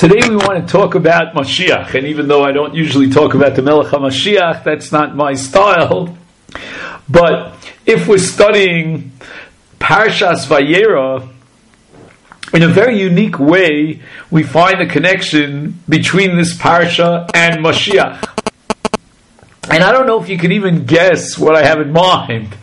Today we want to talk about Mashiach, and even though I don't usually talk about the Melech HaMashiach, that's not my style, but if we're studying Parshas Vayera, in a very unique way, we find a connection between this parsha and Mashiach. And I don't know if you can even guess what I have in mind.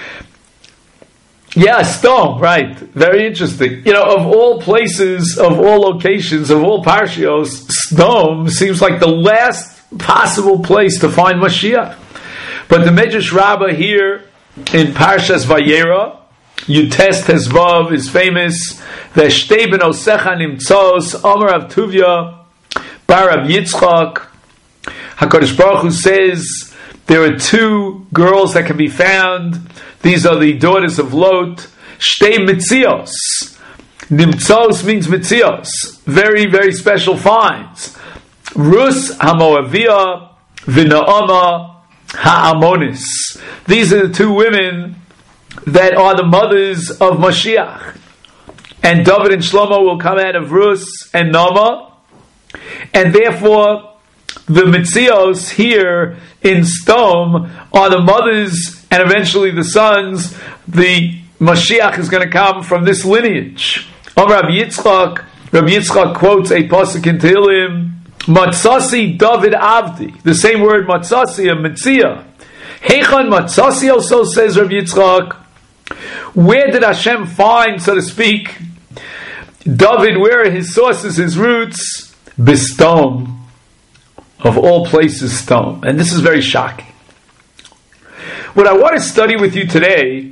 Yeah, stone, right. Very interesting. Of all places, of all locations, of all parshios, stone seems like the last possible place to find Mashiach. But the Medrash Rabbah here in Parshas Vayera, Yutes Tezvav, is famous. V'shtei benosecha nimtzos, Amar Rav Tuvia, Bar Rav Yitzchak. HaKadosh Baruch Hu says there are two girls that can be found. These are the daughters of Lot. Shtei mitzios. Nimtzos means mitzios. Very, very special finds. Rus HaMoaviyah, V'Naama HaAmonis. These are the two women that are the mothers of Mashiach. And David and Shlomo will come out of Rus and Naama. And therefore, the Mitzios here in Stom are the mothers and eventually the sons. The Mashiach is going to come from this lineage. Rabbi Yitzchak quotes a pasuk in Tehillim, Matzasi David Avdi. The same word Matzasi, a Mitzia. Heichon Matzasi, also says Rabbi Yitzchak. Where did Hashem find, so to speak, David? Where are his sources, his roots? Bistom. Of all places, stone. And this is very shocking. What I want to study with you today,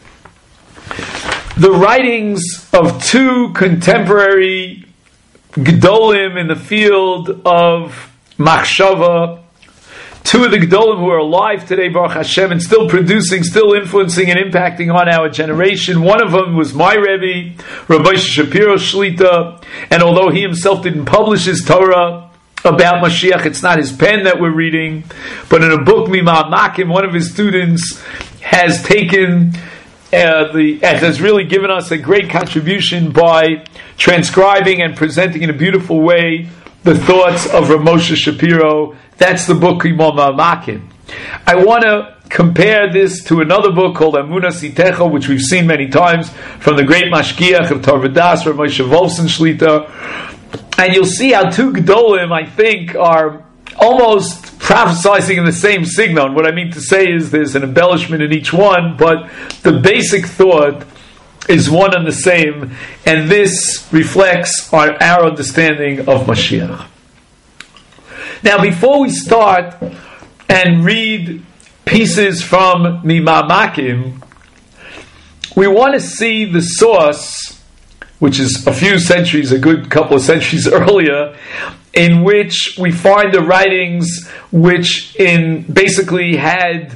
the writings of two contemporary Gedolim in the field of Machshava, two of the Gedolim who are alive today, Baruch Hashem, and still producing, still influencing and impacting on our generation. One of them was my Rebbe, Rabbi Shapiro Shlita, and although he himself didn't publish his Torah about Mashiach, it's not his pen that we're reading, but in a book, Mimah Makim, one of his students has taken has really given us a great contribution by transcribing and presenting in a beautiful way the thoughts of Rav Moshe Shapiro. That's the book Mimah Makim. I want to compare this to another book called Amunas Itecha, which we've seen many times from the great Mashgiach of Tarvadas, Rav Moshe Wolfson Shlita. And you'll see how two Gedolim, I think, are almost prophesizing in the same signal. What I mean to say is there's an embellishment in each one, but the basic thought is one and the same, and this reflects our understanding of Mashiach. Now, before we start and read pieces from Mimah Makim, we want to see the source, which is a few centuries, a good couple of centuries earlier, in which we find the writings which basically had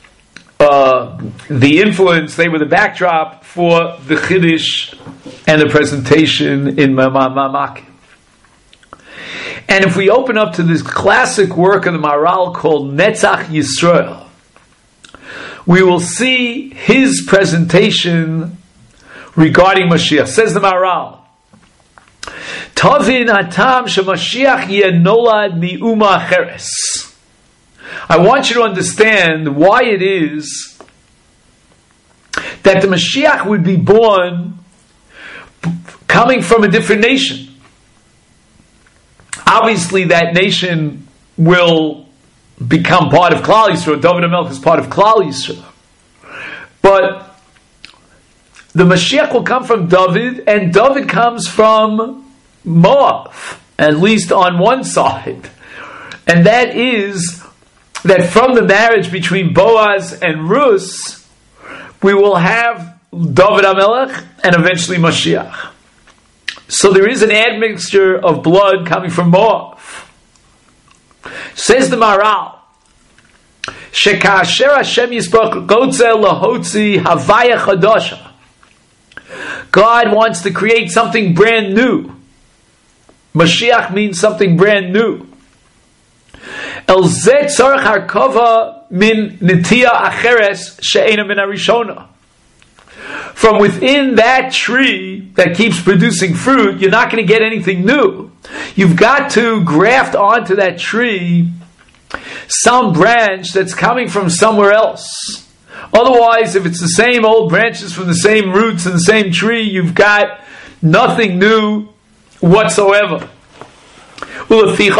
the influence, they were the backdrop for the Chiddush and the presentation in Mimah Makim. And if we open up to this classic work of the Maharal called Netzach Yisrael, we will see his presentation regarding Mashiach. Says the Maharal, Tavin hatam shemashiach yeh nolad mi'uma acheres. I want you to understand why it is that the Mashiach would be born coming from a different nation. Obviously, that nation will become part of Klal Yisrael. David HaMelech is part of Klal Yisrael. But the Mashiach will come from David, and David comes from Moab, at least on one side. And that is that from the marriage between Boaz and Rus, we will have David HaMelech and eventually Mashiach. So there is an admixture of blood coming from Moab. Says the Maharal, Shekasher Hashem Yisbarach Gotze Lahotzi Havaya Chadasha. God wants to create something brand new. Mashiach means something brand new. El zeh tzarech harkava min nitiya acheres she'ena min harishona. From within that tree that keeps producing fruit, you're not going to get anything new. you've got to graft onto that tree some branch that's coming from somewhere else. Otherwise, if it's the same old branches from the same roots and the same tree, you've got nothing new whatsoever. When Hashem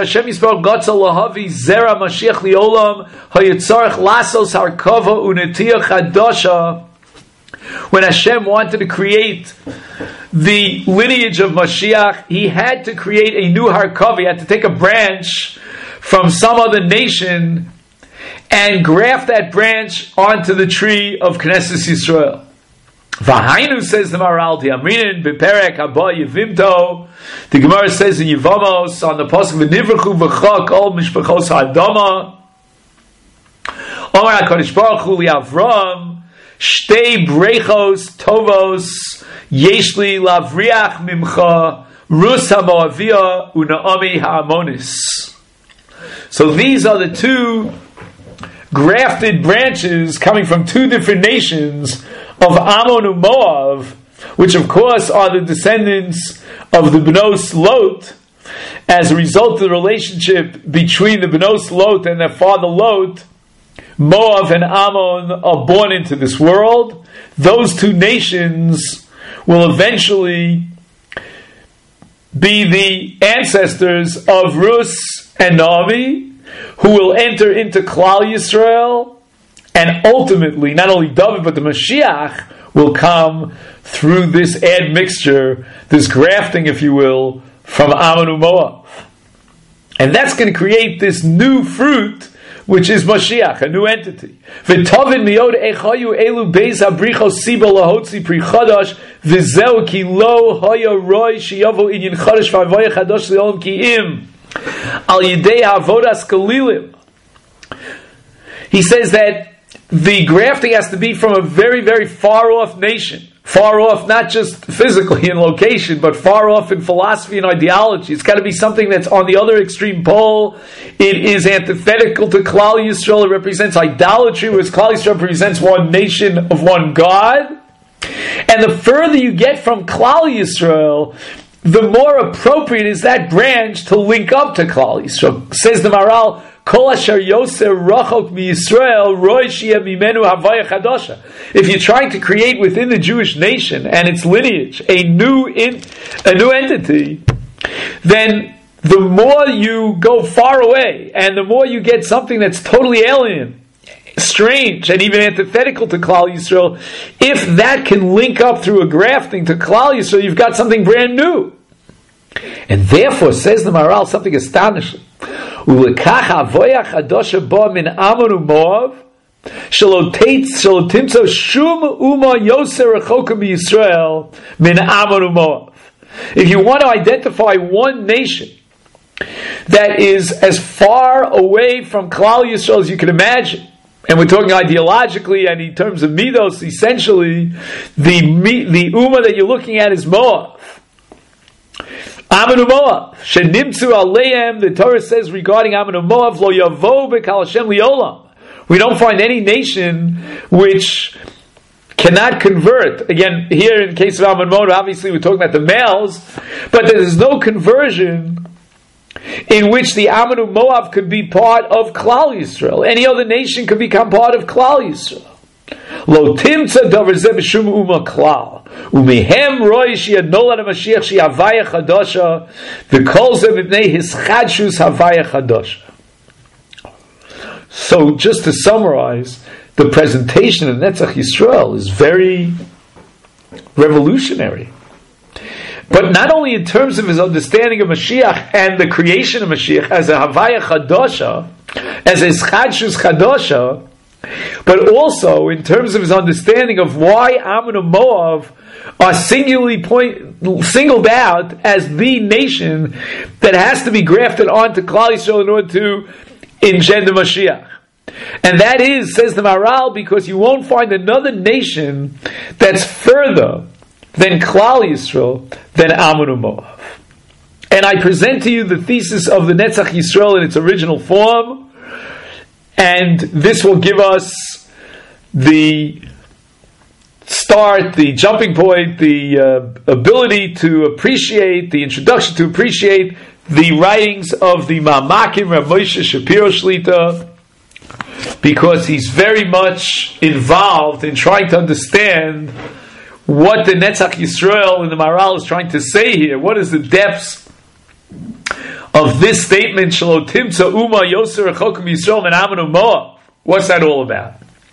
wanted to create the lineage of Mashiach, he had to create a new Harkava. He had to take a branch from some other nation and graft that branch onto the tree of Knesset Yisrael. V'hainu, says the Maharal, Amrinin beperek haba yivimto. The Gemara says in Yevamos on the pasuk v'nivrachu v'cha kol mishpachos ha'adama. Omar HaKadosh Baruch Hu li'Avram shtei brechos tovos yeshli lavriach mimcha rus ha'moaviyah u'naomi ha'amonis. So these are the two grafted branches coming from two different nations of Ammon and Moab, which of course are the descendants of the Bnos Lot, as a result of the relationship between the Bnos Lot and their father Lot. Moab and Ammon are born into this world. Those two nations will eventually be the ancestors of Rus and Naomi, who will enter into Klal Yisrael, and ultimately, not only David, but the Mashiach will come through this admixture, this grafting, if you will, from Ammon and Moab. And that's going to create this new fruit, which is Mashiach, a new entity. V'tovin miyod echayu elu beis habrichos siba lahotzi pri chadash v'zeu ki lo haya roi sheyavo inyan chadash v'avoya chadash le'olam ki im al yidei ha'avodas kalilim. He says that the grafting has to be from a very, very far off nation. Far off, not just physically in location, but far off in philosophy and ideology. It's got to be something that's on the other extreme pole. It is antithetical to Klal Yisrael. It represents idolatry, whereas Klal Yisrael represents one nation of one God. And the further you get from Klal Yisrael, the more appropriate is that branch to link up to Klal Yisrael. Says the Maharal, Kol asher yoser rachok mi-Yisrael roi sheyeh mimenu havaya chadasha. If you're trying to create within the Jewish nation and its lineage a new entity, then the more you go far away and the more you get something that's totally alien, strange, and even antithetical to Klal Yisrael, if that can link up through a grafting to Klal Yisrael, you've got something brand new. And therefore, says the Maharal, something astonishing. Ulekach avoya chadasha ba min Ammon u'Moav shelo timtzo shum uma yoser rechoka miYisrael min Ammon u'Moav. If you want to identify one nation that is as far away from Klal Yisrael as you can imagine, and we're talking ideologically and in terms of midos, essentially, the Ummah that you're looking at is Moab. Ammon u'Moav shenimtzu aleim. The Torah says regarding Ammon u'Moav, lo yavo b'kal Hashem liolam. We don't find any nation which cannot convert. Again, here in the case of Ammon u'Moav, obviously we're talking about the males, but there is no conversion in which the Ammon u'Moav could be part of Klal Yisrael. Any other nation could become part of Klal Yisrael. Lo timtza davar zeh b'shum umma klal umihem roi sheyad nolad HaMashiach shey havaya chadasha v'kol zeh mipnei hischadshus havaya chadasha. So, just to summarize, the presentation of Netzach Yisrael is very revolutionary. But not only in terms of his understanding of Mashiach and the creation of Mashiach as a havaya chadasha, as a hischadshus chadasha, but also in terms of his understanding of why Ammon and Moab are singled out as the nation that has to be grafted onto Klal Yisrael in order to engender Mashiach. And that is, says the Maharal, because you won't find another nation that's further than Klal Yisrael than Ammon and Moab. And I present to you the thesis of the Netzach Yisrael in its original form, and this will give us the start, the jumping point, the ability to appreciate, the introduction to appreciate the writings of the Ma'amakim Rav Moshe Shapiro Shlita, because he's very much involved in trying to understand what the Netzach Yisrael and the Maharal is trying to say here. What is the depths of this statement? Shelo timtza uma yoser rechokim Yisrael min amenu moav. What's that all about?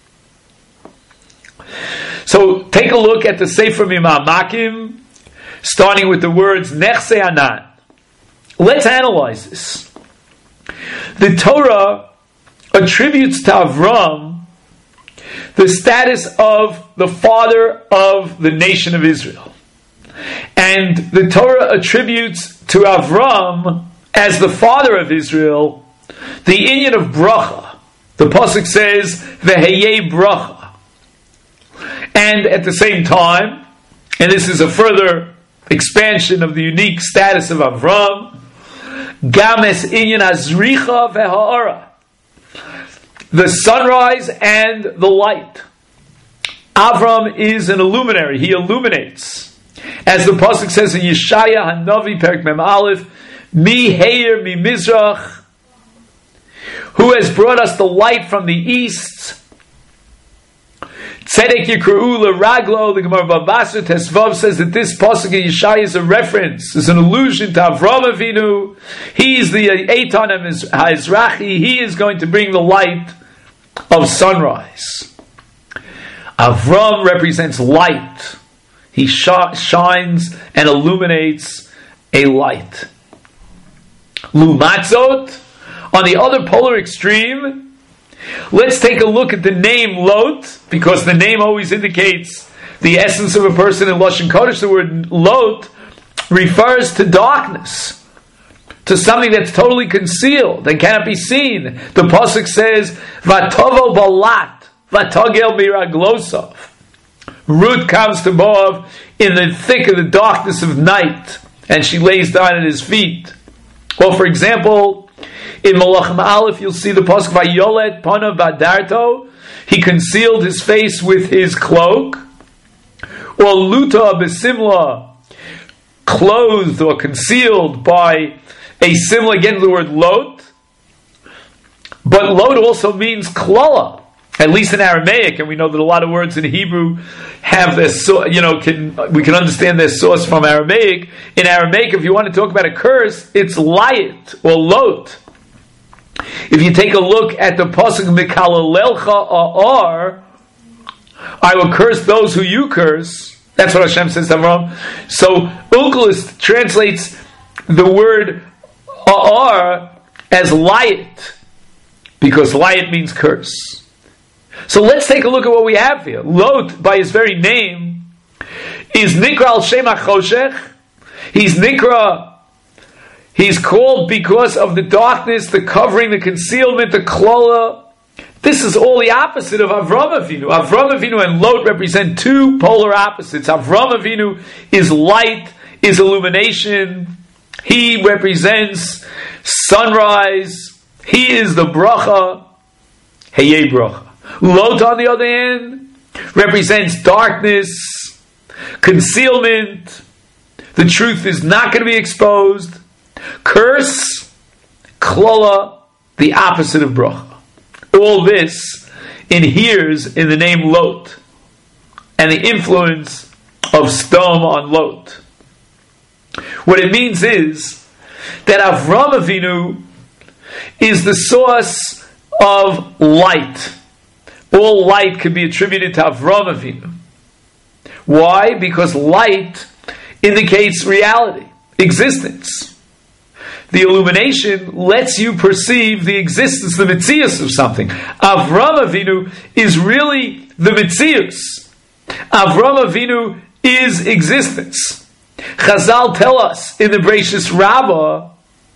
So take a look at the Sefer Mima'amakim, starting with the words Nechse Anan. Let's analyze this. The Torah attributes to Avram the status of the father of the nation of Israel. And the Torah attributes to Avram, as the father of Israel, the inyan of bracha. The pasuk says, V'heyeh bracha. And at the same time, and this is a further expansion of the unique status of Avram, Games inyan azricha v'ha'ara, the sunrise and the light. Avram is an illuminary; he illuminates, as the pasuk says in Yeshaya Hanavi Perek Mem Aleph, Mi Heir Mi Mizrach, who has brought us the light from the east. Tzedek Yikru L'Raglo, the Gemara Babasra Tesvav says that this pasuk in Yeshaya is a reference, is an allusion to Avram Avinu. He is the Eitan HaEzrachi. He is going to bring the light of sunrise. Avram represents light. He shines and illuminates a light. Lumatzot, on the other polar extreme, let's take a look at the name Lot, because the name always indicates the essence of a person in Lashon Kodesh. The word Lot refers to darkness, to something that's totally concealed and cannot be seen. The pasuk says, "Vatovo balat, vatogel miraglosov." Ruth comes to Moab in the thick of the darkness of night, and she lays down at his feet. Or, for example, in Malachim Aleph, you'll see the pasuk Vayolet Panav Badarto. He concealed his face with his cloak. Or Luta Besimla, clothed or concealed by a simla. Again, the word Lot. But Lot also means klala, at least in Aramaic, and we know that a lot of words in Hebrew have this. We can understand their source from Aramaic. In Aramaic, if you want to talk about a curse, it's layit or Lot. If you take a look at the pasuk Mikalalelcha A'ar, I will curse those who you curse. That's what Hashem says to Avram. So Onkelos translates the word A'ar as light, because light means curse. So let's take a look at what we have here. Lot, by his very name, is Nikra al Shem HaChoshech. He's Nikra. He's called because of the darkness, the covering, the concealment, the klola. This is all the opposite of Avram Avinu. Avram Avinu and Lot represent two polar opposites. Avram Avinu is light, is illumination. He represents sunrise. He is the bracha, Heyeh bracha. Lot, on the other hand, represents darkness, concealment. The truth is not going to be exposed. Curse, klola, the opposite of bracha. All this inheres in the name Lot and the influence of Sdom on Lot. What it means is that Avram Avinu is the source of light. All light can be attributed to Avram Avinu. Why? Because light indicates reality, existence. The illumination lets you perceive the existence, the metzius of something. Avram Avinu is really the metzius. Avram Avinu is existence. Chazal tell us in the Bereishis Rabbah,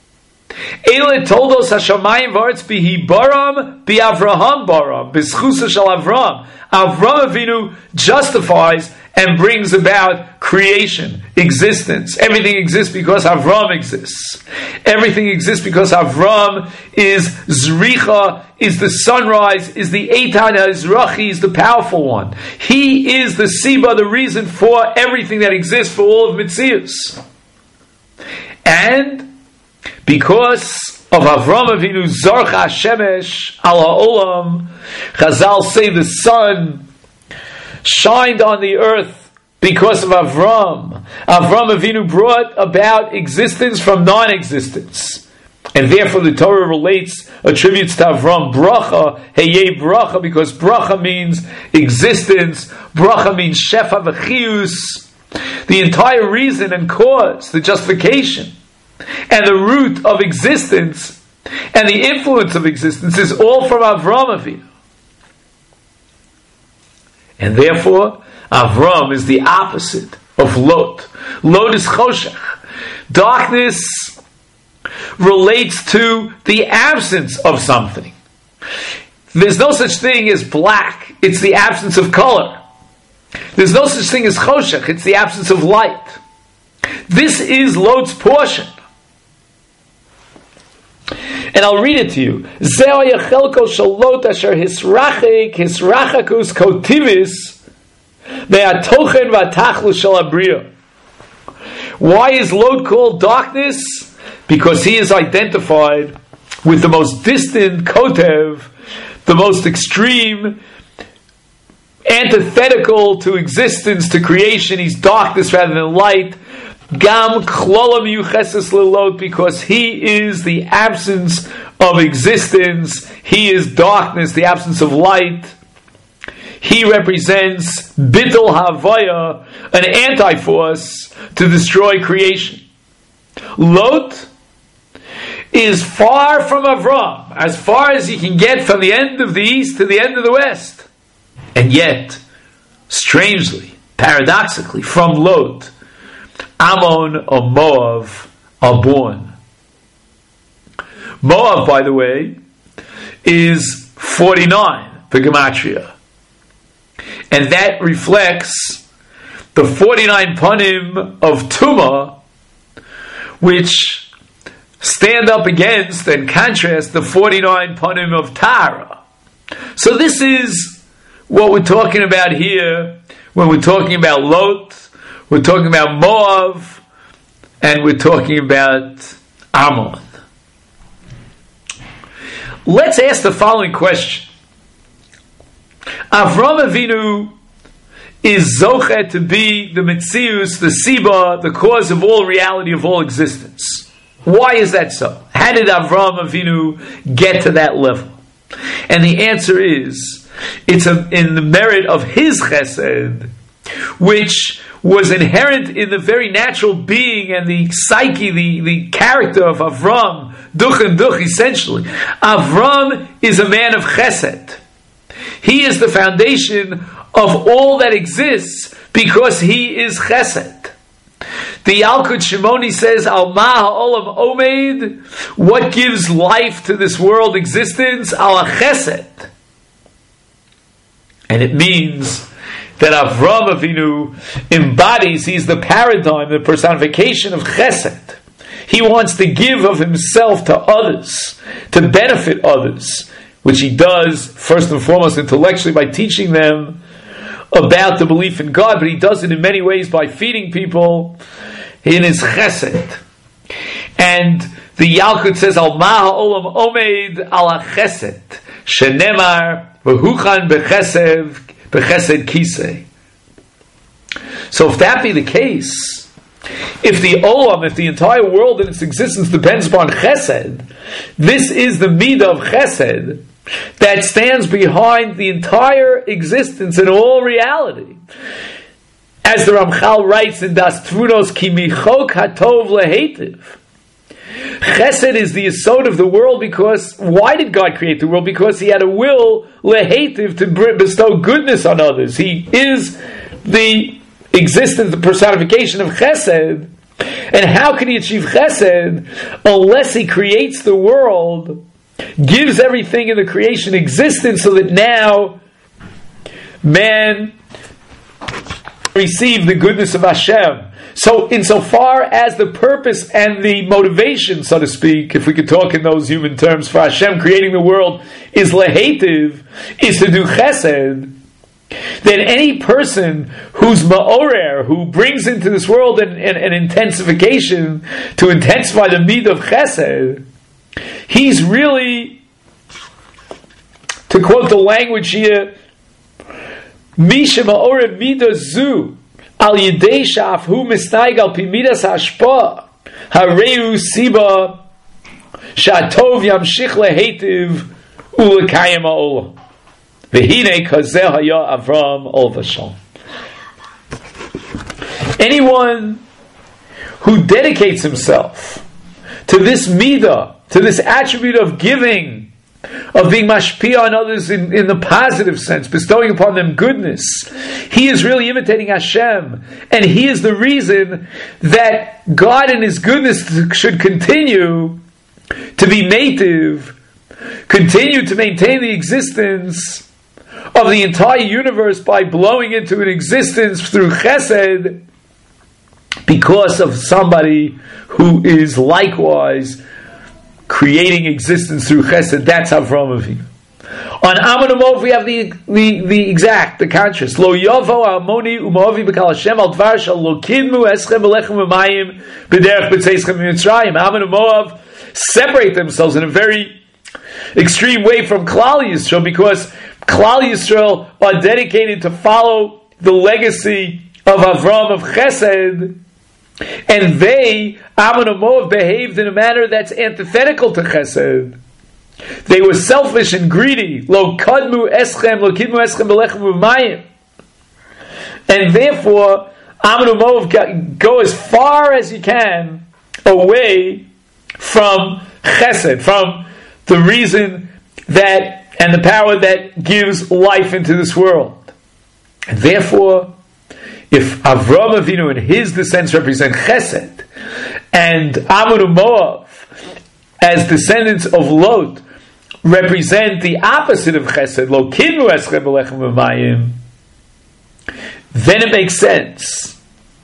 Eile toldos hashamayim v'aretz bihi baram bi Avraham baram b'schusa shel Avram. Avram Avinu justifies and brings about creation, existence. Everything exists because Avram exists. Everything exists because Avram is Zricha, is the sunrise, is the Eitan HaEzrachi, is the powerful one. He is the Siba, the reason for everything that exists, for all of Metzius. And because of Avram Avinu Zarcha Shemesh Al HaOlam, Chazal say the sun shined on the earth because of Avram. Avram Avinu brought about existence from non-existence. And therefore the Torah attributes to Avram bracha, heyeh bracha, because bracha means existence, bracha means shefa v'chiyus. The entire reason and cause, the justification, and the root of existence, and the influence of existence is all from Avram Avinu. And therefore, Avram is the opposite of Lot. Lot is Choshech. Darkness relates to the absence of something. There's no such thing as black. It's the absence of color. There's no such thing as Choshech. It's the absence of light. This is Lot's portion. And I'll read it to you. Why is Lot called darkness? Because he is identified with the most distant kotev, the most extreme, antithetical to existence, to creation. He's darkness rather than light. Gam klolam yucheses lelot, because he is the absence of existence. He is darkness, the absence of light. He represents bittul havaya, an anti-force to destroy creation. Lot is far from Avram, as far as you can get from the end of the east to the end of the west. And yet, strangely, paradoxically, from Lot, Ammon or Moav are born. Moav, by the way, is 49 for Gematria. And that reflects the 49 panim of Tumah, which stand up against and contrast the 49 panim of Tara. So this is what we're talking about here when we're talking about Lot. We're talking about Moav, and we're talking about Ammon. Let's ask the following question. Avram Avinu is Zochet to be the Metzius, the Siba, the cause of all reality, of all existence. Why is that so? How did Avram Avinu get to that level? And the answer is, it's in the merit of his chesed, which was inherent in the very natural being and the psyche, the character of Avram, duch and duch, essentially. Avram is a man of chesed. He is the foundation of all that exists because he is chesed. The Yalkut Shimoni says, Al ma ha'olam omeid, what gives life to this world existence? Al chesed. And it means that Avram Avinu embodies, he's the paradigm, the personification of chesed. He wants to give of himself to others, to benefit others, which he does first and foremost intellectually by teaching them about the belief in God, but he does it in many ways by feeding people in his chesed. And the Yalkut says, Al ma ha'olam omeid ala chesed, shenemar v'huchan b'chesed kisei. So if that be the case, if the olam, if the entire world and its existence depends upon chesed, this is the midah of chesed that stands behind the entire existence and all reality. As the Ramchal writes in Das Tvunos, Ki michok hatov lehetiv. Chesed is the yesod of the world, because why did God create the world? Because he had a will lehetiv, to bestow goodness on others. He is the existence, the personification of chesed. And how can he achieve chesed unless he creates the world, gives everything in the creation existence, so that now man receive the goodness of Hashem. So insofar as the purpose and the motivation, so to speak, if we could talk in those human terms, for Hashem creating the world is lehetiv, is to do chesed, then any person who's ma'orer, who brings into this world an intensification to intensify the midah of chesed, he's really, to quote the language here, Misha ma'orer midah zu al yidei shafhu mistayg al pi midas hashpa hareu siba shatov yamshich lehetiv ulekayim ha'olam. V'hine kazeh haya Avram ol v'shal. Anyone who dedicates himself to this midah, to this attribute of giving, of being mashpia on others in the positive sense, bestowing upon them goodness, he is really imitating Hashem, and he is the reason that God in his goodness should continue to be native, continue to maintain the existence of the entire universe by blowing into an existence through chesed, because of somebody who is likewise creating existence through chesed. That's Avraham Avinu. On Amon Umov we have the contrast. Lo yovo amoni umovi b'kal Hashem al dvar shal lo kidmu eschem v'lechem v'mayim b'derech b'tzeischem v'mitzrayim. Amon and Moav separate themselves in a very extreme way from Klal Yisrael, because Klal Yisrael are dedicated to follow the legacy of Avraham of Chesed, and they, Ammon and Moav, behaved in a manner that's antithetical to Chesed. They were selfish and greedy. Lo kadmu eschem, lo kidmu eschem belechem v'mayim. And therefore, Ammon and Moav go as far as you can away from Chesed, from the reason that and the power that gives life into this world. And therefore, if Avraham Avinu and his descendants represent Chesed, and Ammon and Moav, as descendants of Lot, represent the opposite of Chesed, Lo kidmu eschem b'lechem v'mayim, then it makes sense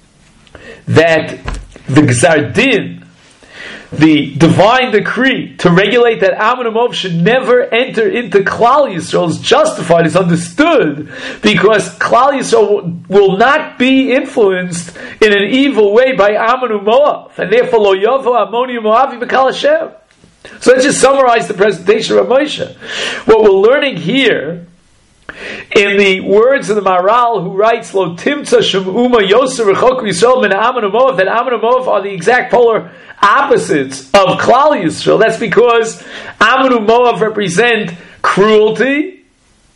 that the Gzar Din, the divine decree to regulate that Ammon and Moav should never enter into Klal Yisrael is justified, is understood, because Klal Yisrael will not be influenced in an evil way by Ammon and Moav, and therefore lo yovo amoni Moavi b'kal Hashem. So let's just summarize the presentation of Moshe. What we're learning here, in the words of the Maharal, who writes Lo timtza shem uma yoser rechok Yisrael min Ammon and Moav, that Ammon and Moav are the exact polar opposites of Klal Yisrael. That's because Ammon and Moav represent cruelty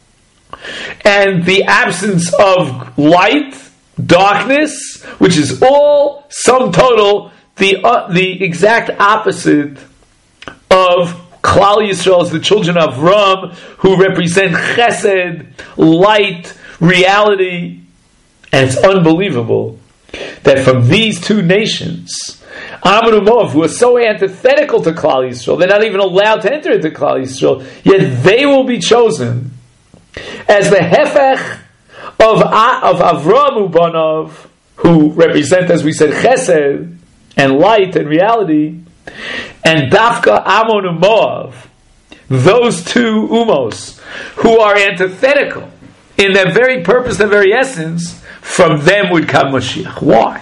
and the absence of light, darkness, which is all sum total the exact opposite of Klal Yisrael, as the children of Ram, who represent Chesed, light, reality. And it's unbelievable that from these two nations, Ammon and Moav, who are so antithetical to Klal Yisrael, they're not even allowed to enter into Klal Yisrael, yet they will be chosen as the Hefech of Avram Ubanov, who represent, as we said, Chesed and light and reality, and Dafka Ammon and Moav, those two umos, who are antithetical in their very purpose, their very essence, from them would come Mashiach. Why?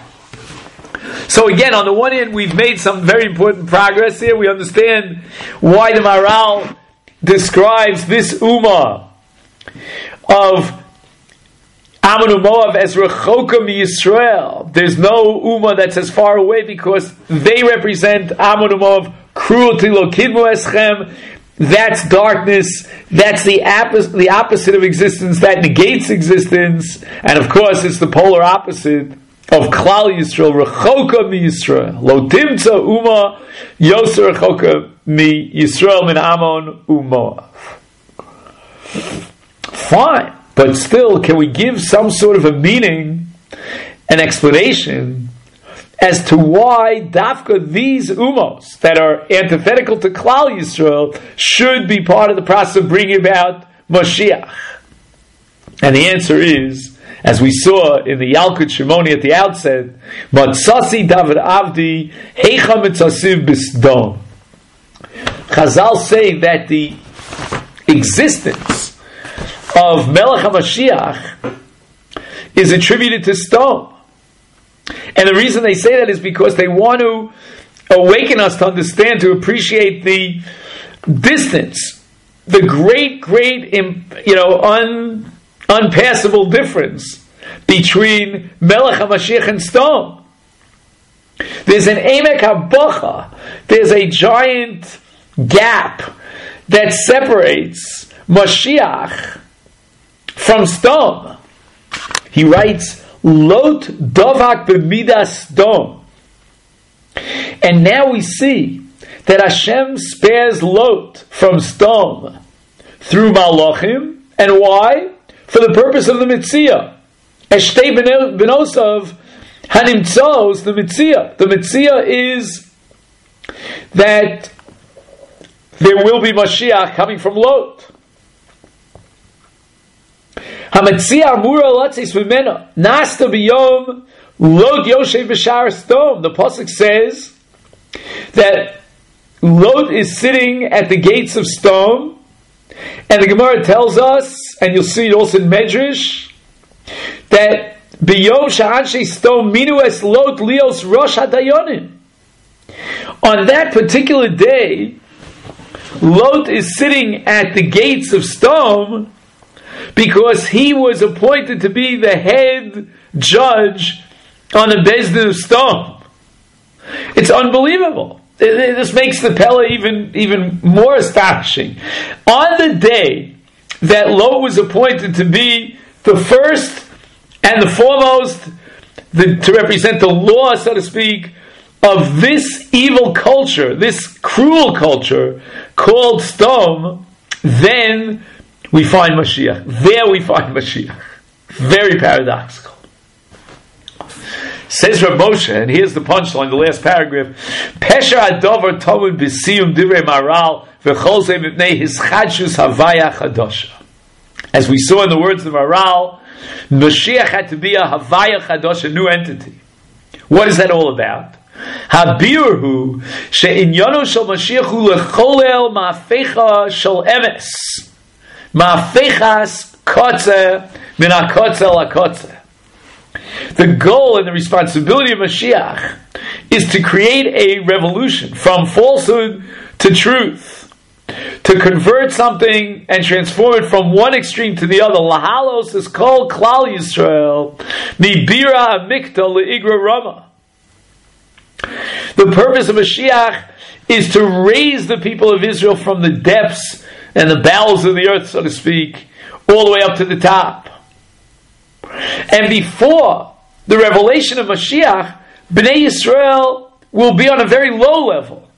So again, on the one hand, we've made some very important progress here. We understand why the Maharal describes this Ummah of Ammon and Moav as Rechoka Yisrael. There's no Ummah that's as far away, because they represent Ammon and Moav, cruelty, lo kidmu eschem. That's darkness. That's the opposite of existence. That negates existence. And of course, it's the polar opposite of Klal Yisrael, Rechoka mi Yisrael. Lo timtza Ummah yoser Rechoka mi Yisrael min Ammon u'Moav. Fine. But still, can we give some sort of a meaning, an explanation, as to why Dafka these umos that are antithetical to Klal Yisrael should be part of the process of bringing about Mashiach? And the answer is, As we saw in the Yalkut Shimoni at the outset, Matzasi David Avdi Heicha Mitzasiv Bisdom. Chazal say that the existence of Melech HaMashiach is attributed to stone. And the reason they say that is because they want to awaken us to understand, to appreciate the distance, the great, unpassable difference between Melech HaMashiach and stone. There's an Emek HaBacha, there's a giant gap that separates Mashiach from stone. He writes, Lot Dovak B'midas Stone. And now we see that Hashem spares Lot from stone through Malachim. And why? For the purpose of the Mitzvah. Eshtei Benosav Hanimtzos, the Mitzvah. The Mitzvah is that there will be Mashiach coming from Lot. Hamatzia Amura Latzis Vimena Nasta Biyom Lot Yoshev B'Shar Stone. The pasuk says that Lot is sitting at the gates of stone, and the Gemara tells us, and you'll see it also in Medrash, that Biyom Sha'anshe Stone Minu Es Lot Lios Rosh Hadayonim. On that particular day, Lot is sitting at the gates of stone because he was appointed to be the head judge on the Beis Din of stone. It's unbelievable. This makes the Pella even more astonishing. On the day that Lot was appointed to be the first and the foremost, to represent the law, so to speak, of this evil culture, this cruel culture called stone, then we find Mashiach. There we find Mashiach. Very paradoxical. Says Rav Moshe, and here's the punchline, the last paragraph. Pesher adover tomud b'siyum divrei maral v'chol ze mipnei hischadshus havaya chadosha. As we saw in the words of Maral, Mashiach had to be a havaya chadosha, a new entity. What is that all about? Habirhu she'inyono shel Mashiach hu lecholel ma'afecha shel emes. Ma'afechas kotze min ha'kotze l'kotze. The goal and the responsibility of Mashiach is to create a revolution from falsehood to truth, to convert something and transform it from one extreme to the other. Lahalos is called Klal Yisrael, mibira amikta leigra rama. The purpose of Mashiach is to raise the people of Israel from the depths and the bowels of the earth, so to speak, all the way up to the top. And before the revelation of Mashiach, Bnei Yisrael will be on a very low level.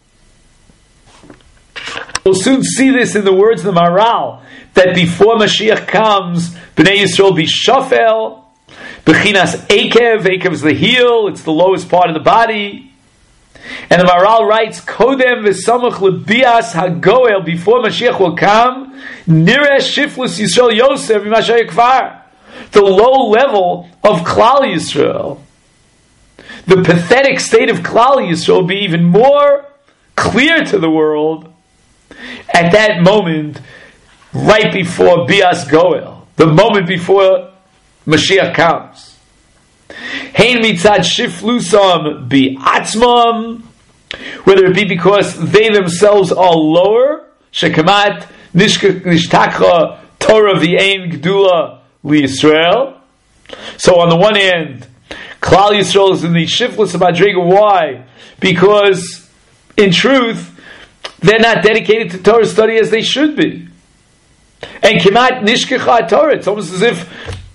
We'll soon see this in the words of the Maral, that before Mashiach comes, Bnei Yisrael will be shafel, bechinas ekev. Ekev is the heel, it's the lowest part of the body. And the Maral writes, Kodem v'samach lebias hagoel, before Mashiach will come, niresh shiflus Yisrael Yosef v'mashay kvar. The low level of Klal Yisrael, the pathetic state of Klal Yisrael will be even more clear to the world at that moment, right before Bias Goel, the moment before Mashiach comes. Hein mitzad shiflusam bi'atzmam, whether it be because they themselves are lower, shekamat nishtakha Torah v'ein gdula Yisrael. So on the one hand, Klal Yisrael is in the shiftless of Madriga. Why? Because in truth, they're not dedicated to Torah study as they should be. And Kimat Nishkecha Torah. It's almost as if,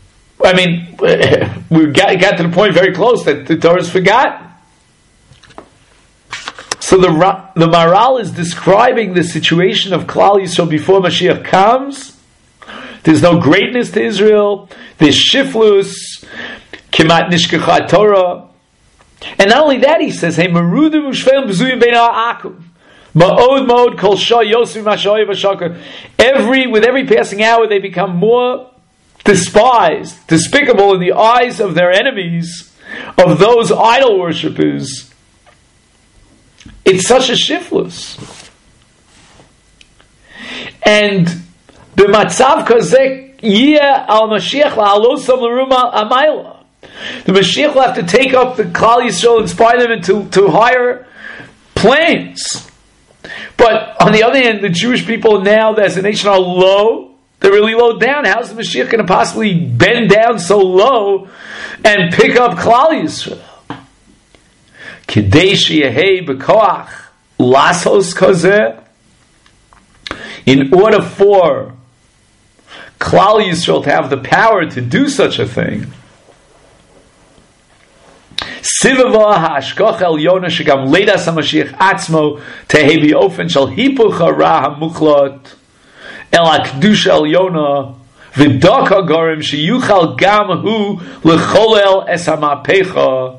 we got to the point very close that the Torah is forgotten. So the Maral is describing the situation of Klal Yisrael before Mashiach comes. There's no greatness to Israel. There's shiflus, kimat nishkecha Torah. And not only that, he says, "Hey, merudim u'shveim b'zuyim bein ha'akum, ma'od kol shah yosef ma'shoy v'shakar." With every passing hour, they become more despised, despicable in the eyes of their enemies, of those idol worshippers, it's such a shiflus. And b'matzav kazeh yeh al Mashiach la'alosam l'ruma amayla. The Mashiach will have to take up the Klal Yisrael and inspire them into higher planes. But on the other hand, the Jewish people now, as a nation, are low. They're really low down. How's the Mashiach going to possibly bend down so low and pick up Klal Yisrael? Kidei sheyehei b'koach lasos kazeh. In order for Klal Yisrael to have the power to do such a thing, Sivava ha'ashkoch elyona shegam leidas haMashiach atzmo tehei b'ofen shel hipuch hara hamuchlot el hakdusha elyona v'dok hagorim sheyuchal gam hu lecholel es hamapecha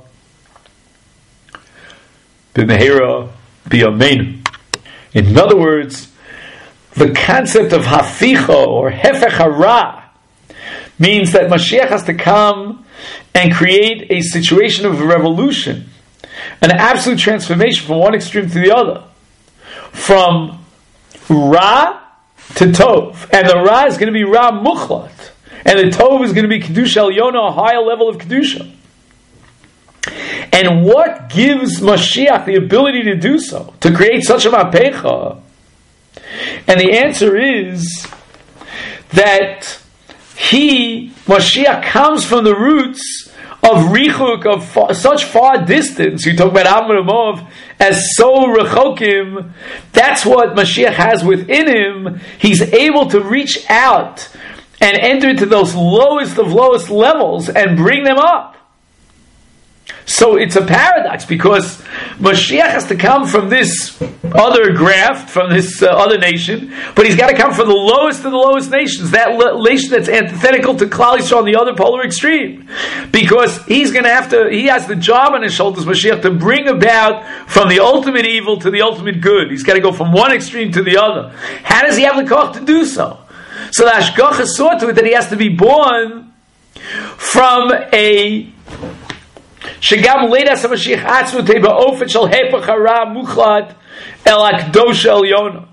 b'mehera b'yameinu. In other words, the concept of haficha or hefech hara means that Mashiach has to come and create a situation of revolution, an absolute transformation from one extreme to the other, from Ra to Tov. And the Ra is going to be Ra Muchlat, and the Tov is going to be Kedusha Elyona, a higher level of Kedusha. And what gives Mashiach the ability to do so, to create such a Mapecha? And the answer is that Mashiach comes from the roots of Richuk, of such far distance. You talk about Amon Mov as so Rechokim. That's what Mashiach has within him. He's able to reach out and enter into those lowest of lowest levels and bring them up. So it's a paradox, because Mashiach has to come from this other graft, from this other nation, but he's got to come from the lowest of the lowest nations, that nation that's antithetical to Klal Yisrael on the other polar extreme, because he's going to have to. He has the job on his shoulders, Mashiach, to bring about from the ultimate evil to the ultimate good. He's got to go from one extreme to the other. How does he have the koch to do so? So the Hashgacha saw to it that he has to be born from a Shegam leidas haMashiach atzmo tehei ba'ofen shel hepech hara muchlat el hakdosha elyona.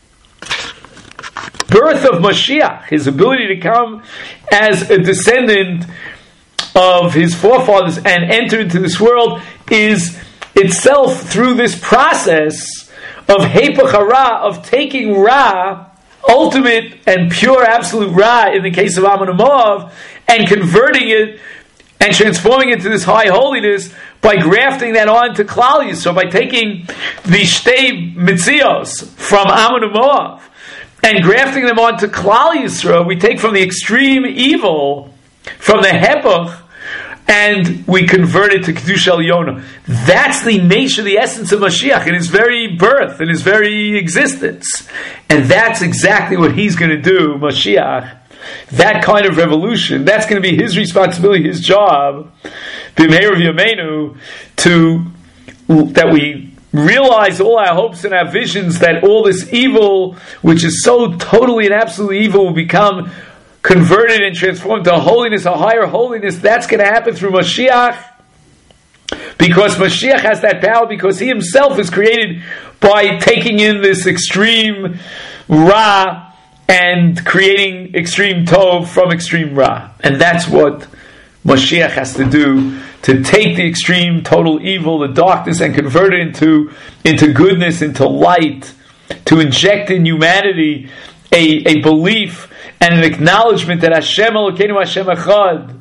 Birth of Mashiach, his ability to come as a descendant of his forefathers and enter into this world, is itself through this process of hepech hara, of taking Ra, ultimate and pure absolute Ra in the case of Amon Moav, and converting it and transforming it to this high holiness by grafting that on to Klal Yisrael, by taking the Shtei Mitzios from Ammon and Moav and grafting them onto Klal Yisrael. We take from the extreme evil, from the Hepech, and we convert it to Kedusha Elyona. That's the nature, the essence of Mashiach in his very birth, in his very existence. And that's exactly what he's going to do, Mashiach. That kind of revolution, that's going to be his responsibility, his job, b'mehera b'yameinu, that we realize all our hopes and our visions, that all this evil, which is so totally and absolutely evil, will become converted and transformed to holiness, a higher holiness. That's going to happen through Mashiach, because Mashiach has that power, because he himself is created by taking in this extreme Ra and creating extreme Tov from extreme Ra. And that's what Mashiach has to do, to take the extreme total evil, the darkness, and convert it into goodness, into light, to inject in humanity a belief and an acknowledgement that Hashem Elokeinu Hashem Echad.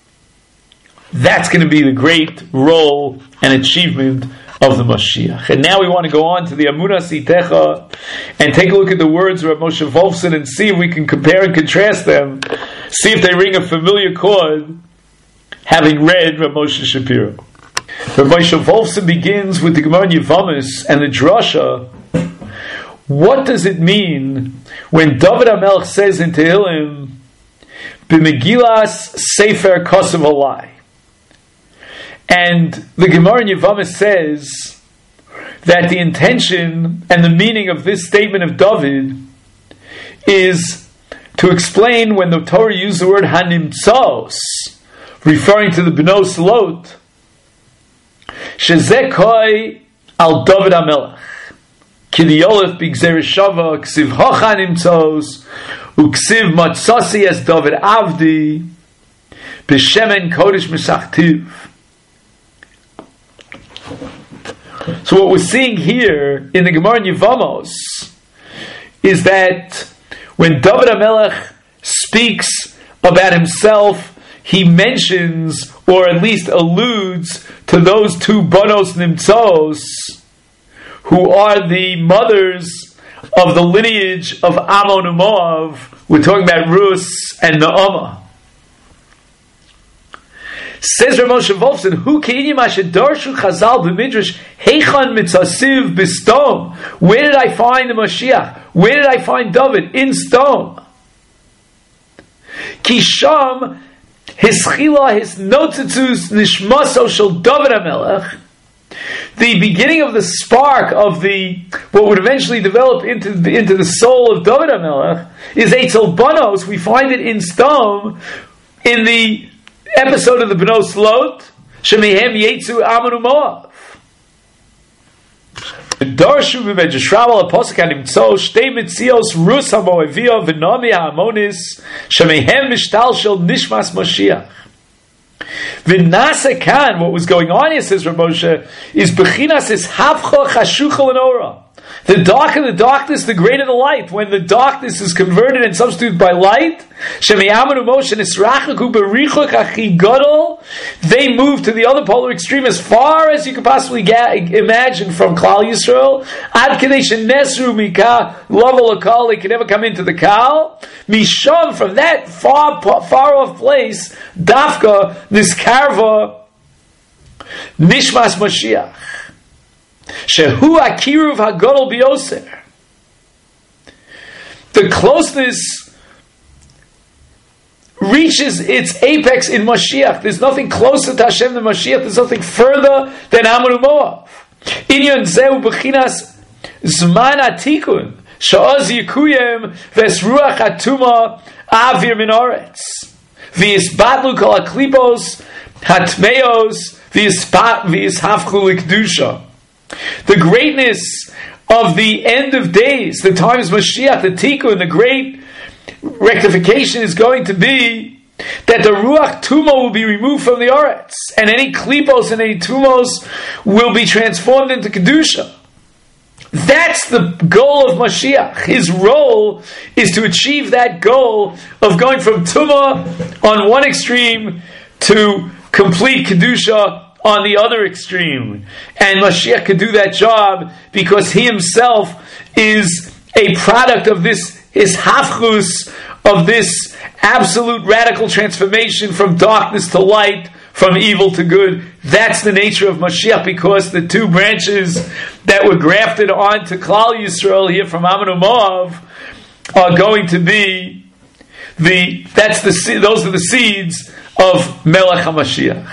That's going to be the great role and achievement of the Mashiach. And now we want to go on to the Amunah Sitecha and take a look at the words of Rav Moshe Wolfson and see if we can compare and contrast them, see if they ring a familiar chord, having read Rav Moshe Shapiro. Rav Moshe Wolfson begins with the Gemara in Yevamos and the Drasha. What does it mean when David HaMelech says in Tehillim, B'Megillas Sefer Kosev Alai? And the Gemara in Yevamos says that the intention and the meaning of this statement of David is to explain when the Torah used the word hanimtzos, referring to the Bnos Lot, shezeh koi al David HaMelech, ki liyolef b'gzeres shava, ksiv hocha nimtzos, uksiv matzasi es David Avdi, b'shemen kodesh misachtiv. So what we're seeing here in the Gemara in Yevamos is that when David HaMelech speaks about himself, he mentions, or at least alludes, to those two Banos Nimtzos, who are the mothers of the lineage of Ammon and Moab. We're talking about Rus and Naamah. Says Rav Moshe Wolfson, "Who keinim asher darshu Chazal b'midrash heichan mitzasiv b'stone?" Where did I find the Mashiach? Where did I find David? In stone. Kisham hischila his notzetzus nishmaso shel David HaMelech. The beginning of the spark of what would eventually develop into the soul of David HaMelech is Eitzel Banos. We find it in stone in the episode of the Bnos Lot, Shemihem Yetzu Ammon u'Moav. Darshu v'Medrash Rabbah Apostle Nimtzo Shtei Mitzios Rus HaMoaviyah v'Nomi HaAmonis Shemihem Mishtalshel Nishmas Mashiach. V'Nasa Kan, what was going on here, says Rav Moshe, is Bechinas is Havcha Chashucha L'Nora. The darker the darkness, the greater the light. When the darkness is converted and substituted by light, they move to the other polar extreme as far as you could possibly imagine from Klal Yisrael. They can never come into the Kal. Misham, from that far off place, Dafka, Niskarva, Nishmas Mashiach. Shehu Akiruv HaGadol B'Yoser. The closeness reaches its apex in Mashiach. There's nothing closer to Hashem than Mashiach. There's nothing further than Ammon u'Moav. Inyan Zeu B'chinas Zman HaTikun Sha'az Yikuyem Ves Ruach HaTuma Avir Min Oretz V'yisbatlu Kol HaKlipos HaTmeos V'yishafchu L'Kedusha. The greatness of the end of days, the times Mashiach, the Tikkun, the great rectification is going to be that the Ruach Tuma will be removed from the Oretz, and any Klipos and any Tumos will be transformed into Kedusha. That's the goal of Mashiach. His role is to achieve that goal of going from Tuma on one extreme to complete Kedusha on the other extreme. And Mashiach could do that job because he himself is a product of this hafchus, of this absolute radical transformation from darkness to light, from evil to good. That's the nature of Mashiach, because the two branches that were grafted onto Klal Yisrael here from Ammon u'Moav are going to be those are the seeds of Melech HaMashiach.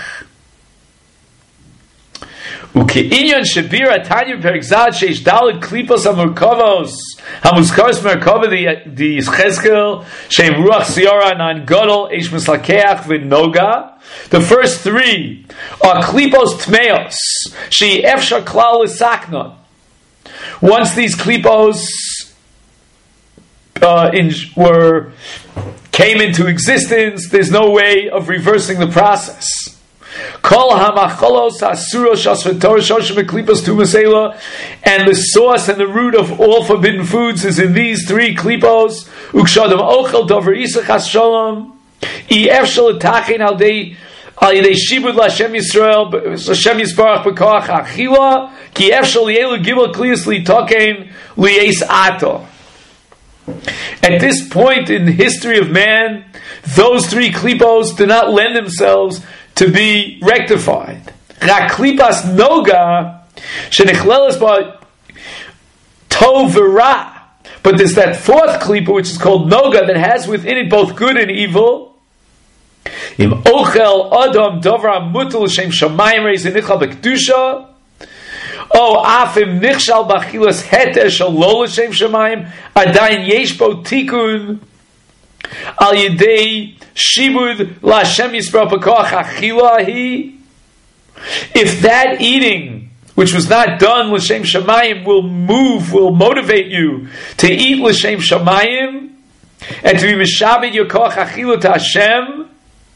Uke'inyan Shabira Tanya Perikzad Sheish Daled Klipos HaMurkavos HaMuzkaros Merkava the Cheskel Shem Ruach Siora Nan Gadol Eish Mislakeach V'Noga. The first three are Klipos Tmeos Shei Efshar Klal L'Saknon. Once these Klipos came into existence, there's no way of reversing the process. Kol hamacholos hasuros shasvator shoshim klipos tumasela, and the source and the root of all forbidden foods is in these three klipos. Ukshadam ochel dover isach hashalom ef shel tachin al yedei shibud laShem Yisrael Hashem Yisbarach b'koach achila ki ef shel yelu gimel kliyas litokein liyes ato. At this point in the history of man, those three klipos do not lend themselves to be rectified. Rak klipas noga shenichlelas ba tov v'ra. But there's that fourth klipa which is called noga that has within it both good and evil. Im ochel adam davra mutal shem shamayim reis nichal b'kedusha. Oh, afim nichshal b'chilas heter shel lo l'shem shamayim adayin yesh bo tikun al yedei shibud laHashem Yisrael b'koach achila hi. If that eating, which was not done l'shem shamayim, will motivate you to eat l'shem shamayim and to be mishabed your koach achila to Hashem,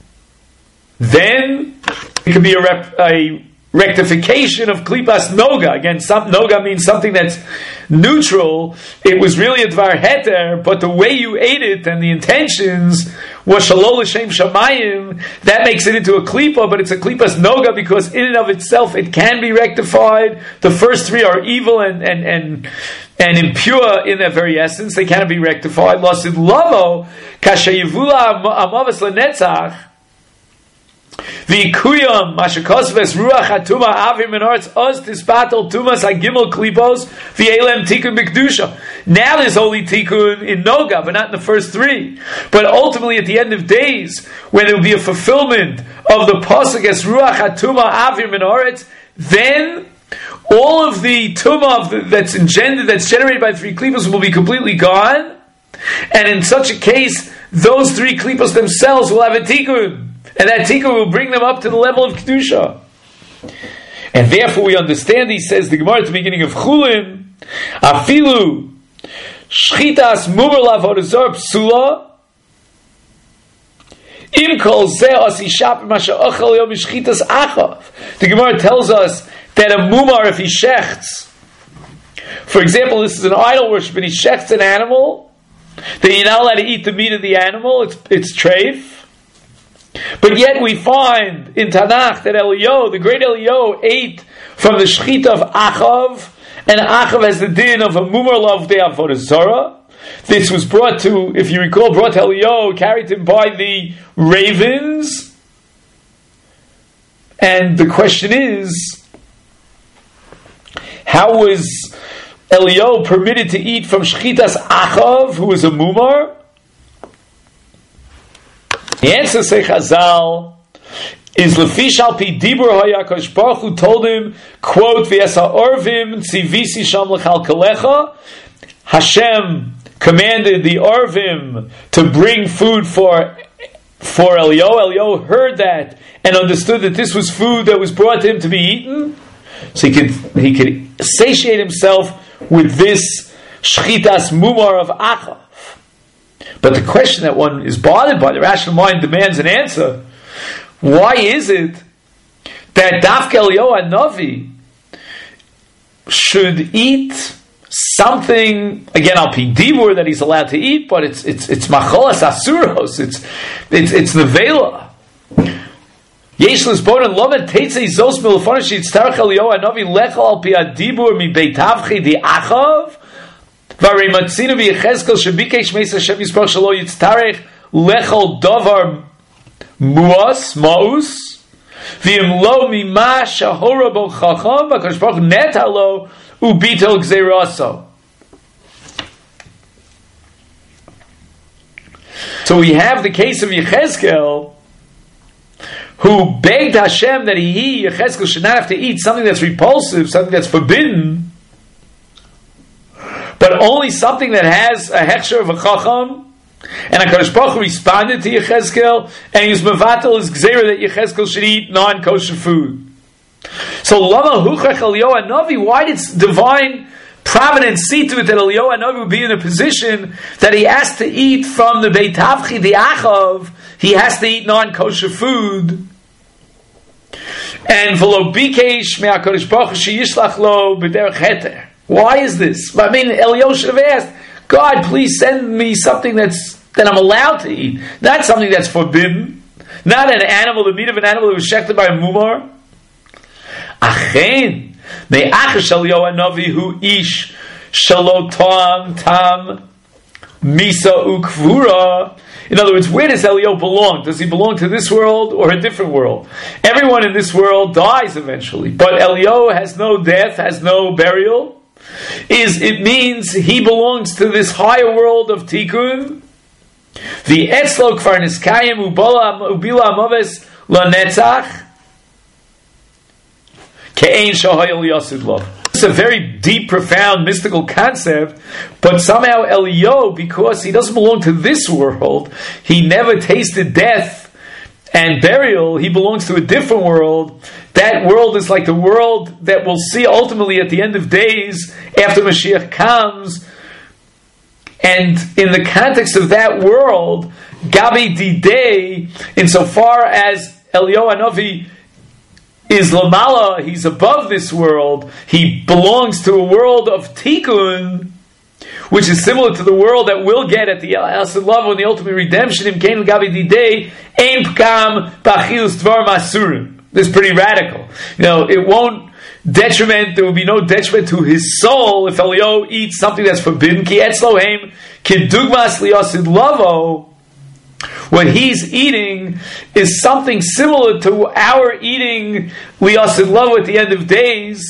then it could be a rectification of klipas noga. Again, noga means something that's neutral. It was really a dvar heter, but the way you ate it and the intentions was shalol l'shem shamayim. That makes it into a klipa, but it's a klipas noga because in and of itself it can be rectified. The first three are evil and impure in their very essence. They cannot be rectified. Lasid lavo kashayivula amavas lenetzach. V'ikuyam mashakosves ruach hatuma avim menorts oz tispatel tumas hagimel klipos v'elem tikun b'kedusha. Now there's only tikun in noga, but not in the first three. But ultimately, at the end of days, when there will be a fulfillment of the pasuk as ruach hatuma avim menorts, then all of the tumah that's engendered, that's generated by three klipos, will be completely gone. And in such a case, those three klipos themselves will have a tikun. And that tikkun will bring them up to the level of kedusha. And therefore we understand, he says, the Gemara at the beginning of Chulin, afilu shchitas mumar lavod azor psula im kol zeh as ishap masha ochal yom shchitas achav. The Gemara tells us that a mumar, if he shechts, for example, this is an idol worship, and he shechts an animal, then you're not allowed to eat the meat of the animal, it's treif. But yet we find in Tanakh that Eliyahu, the great Eliyahu, ate from the shechita of Achav, and Achav has the din of a mumar lav de avodah zarah. This was brought to, if you recall, brought to Eliyahu, carried him by the ravens. And the question is, how was Eliyahu permitted to eat from shechitas Achav, who was a mumar? The answer, say Chazal, is Lefish al pi dibur haYakadosh Baruch Hu told him, quote, V'yesa orvim tzivisi sham lechalkalecha. Hashem commanded the orvim to bring food for Eliyahu. Eliyahu heard that and understood that this was food that was brought to him to be eaten. So he could satiate himself with this shchitas mumar of Achav. But the question that one is bothered by, the rational mind demands an answer. Why is it that Dafka Eliyahu HaNavi should eat something, again, al pi dibur, that he's allowed to eat, but it's macholas asuros, it's nevela. Yesh l'sbonen lomet teitzei zos milafon sheyitztarach Eliyahu HaNavi lechal al pi adibur mi beit havchi di achav. V'arei matzinu v'yechezkel shebikesh meis Hashem Yisparach shelo yitztarech lechol davar maus v'im lo mima shahora bo chacham v'akadosh baruch hu netalo ubitel gzeiraso. So we have the case of Yechezkel, who begged Hashem that Yechezkel, should not have to eat something that's repulsive, something that's forbidden, but only something that has a hechsher of a chacham. And HaKadosh Baruch Hu responded to Yechezkel, and he was mevatel his gzeira that Yechezkel should eat non-kosher food. So lama huchach Eliyahu HaNavi, why did divine providence see to it that Eliyahu HaNavi would be in a position that he has to eat from the Beit Havchi, the Achav, he has to eat non-kosher food? And v'lo bikesh me'HaKadosh Baruch Hu sheyishlach lo b'derech heter. Why is this? I mean, Eliyahu should have asked, God, please send me something that I'm allowed to eat, not something that's forbidden, not an animal, the meat of an animal that was shechted by a mumar. Achen, me'achash Eliyahu HaNavi hu ish shelo tam misa ukvura. In other words, where does Eliyahu belong? Does he belong to this world or a different world? Everyone in this world dies eventually, but Eliyahu has no death, has no burial. It means he belongs to this higher world of tikkun. The etzlo kvar niskayim ubila amaves lanetzach ke'ein shahayel yasid lo. It's a very deep, profound, mystical concept, but somehow Eliyahu, because he doesn't belong to this world, he never tasted death and burial, he belongs to a different world. That world is like the world that we'll see ultimately at the end of days, after Mashiach comes. And in the context of that world, Gabi Didei, insofar as Eliyahu Hanavi is Lamala, he's above this world, he belongs to a world of Tikkun, which is similar to the world that we'll get at the Asid Lava and the ultimate redemption. In Kain Gabi Didei, Ein Pkam B'Achilus Dvar Masurim. This is pretty radical. It won't detriment, there will be no detriment to his soul if Eliyahu eats something that's forbidden. Ki etzlohem kidugmas liyasid lavo. What he's eating is something similar to our eating liyasid lavo at the end of days.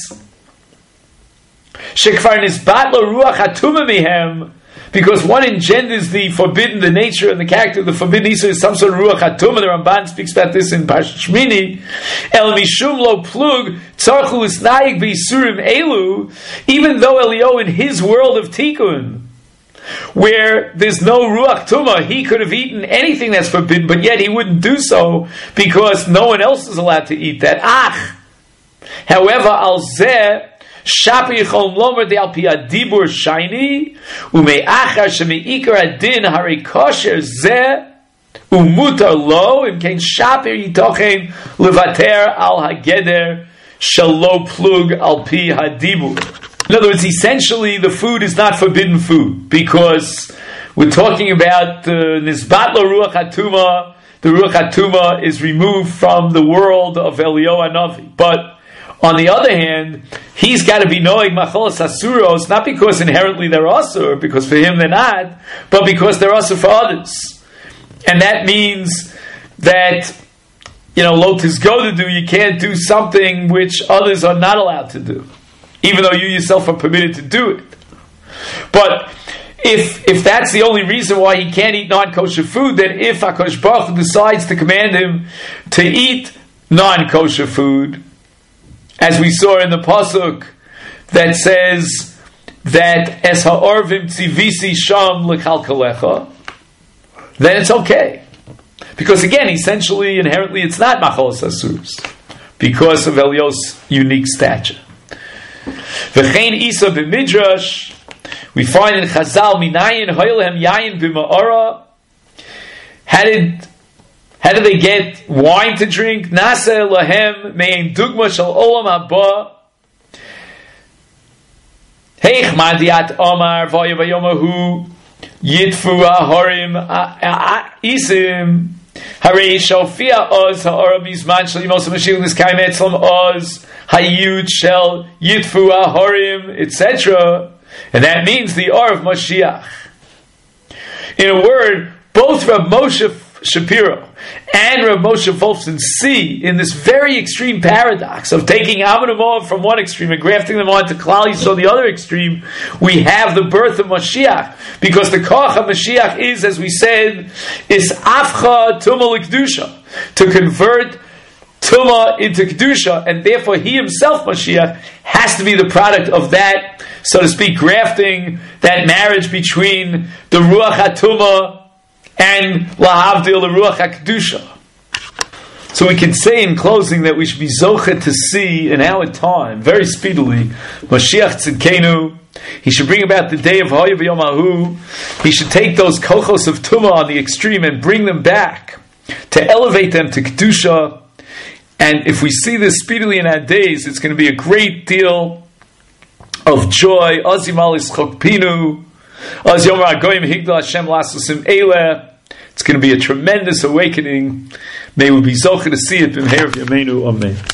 Shekvar nisbat lo ruach hatuma mihem. Because one engenders the forbidden, the nature and the character of the forbidden Isur is some sort of ruach hatuma. The Ramban speaks about this in Parashat Shmini. El mishum lo plug tzarchu isnayik v'isurim elu. Even though Eliyahu in his world of Tikkun, where there's no ruach tuma, he could have eaten anything that's forbidden, but yet he wouldn't do so because no one else is allowed to eat that. However, al zeh Shapi Yichol Lomer de Al Pi Adibur Shaini Ume'achar Shemi'ikar Adin Hari Kosher Zeh Umutar Lo Im Kein Shapi Yitochen Levater Al Hageder Shalo Plug Al Pi Hadibur. In other words, essentially the food is not forbidden food because we're talking about Nisbat Lo Ruach HaTuma. The Ruach HaTuma is removed from the world of Eliyahu Hanavi. But on the other hand, he's got to be knowing macholos asuros, not because inherently they're asur, because for him they're not, but because they're asur for others. And that means that, lo tizgo to do, you can't do something which others are not allowed to do, even though you yourself are permitted to do it. But if that's the only reason why he can't eat non-kosher food, then if HaKadosh Baruch Hu decides to command him to eat non-kosher food, as we saw in the pasuk that says that es ha'orvim tzivisi sham l'kalkalecha, then it's okay, because again, essentially, inherently, it's not macholos asurs because of Eliyahu's unique stature. V'chein isa b'midrash, we find in Chazal minayin hoylem yayin b'ma'ara. How did they get wine to drink? Nasa lahem mein dugma shel olam haba. Heich madiat omar v'ya v'yomahu yitfu aharim isim harei shofia oz ha'ara bizman shel yimos ha'mashiach niskayim etzlam oz hayut shel yitfu aharim, etc. And that means the or of Mashiach. In a word, both Rav Moshe Shapiro and Rav Moshe Wolfson see in this very extreme paradox of taking Amon and Moab from one extreme and grafting them onto Klal Yisrael on the other extreme, we have the birth of Mashiach, because the koach of Mashiach is, as we said, is afcha tuma l'kedusha, to convert tuma into kedusha, and therefore he himself, Mashiach, has to be the product of that, so to speak, grafting, that marriage between the ruach hatuma and lahavdil the ruach hakdusha. So we can say in closing that we should be zoche to see in our time, very speedily, Mashiach Tzidkenu. He should bring about the day of Hoya v'Yom Hahu. He should take those kochos of Tumah on the extreme and bring them back, to elevate them to Kedusha. And if we see this speedily in our days, it's going to be a great deal of joy. Azimalis Chokpinu. Az Yomar Agoyim Higdal Hashem Lasosim Eileh. It's going to be a tremendous awakening. May we be zoche to see it. B'meir v'yameinu. Amen.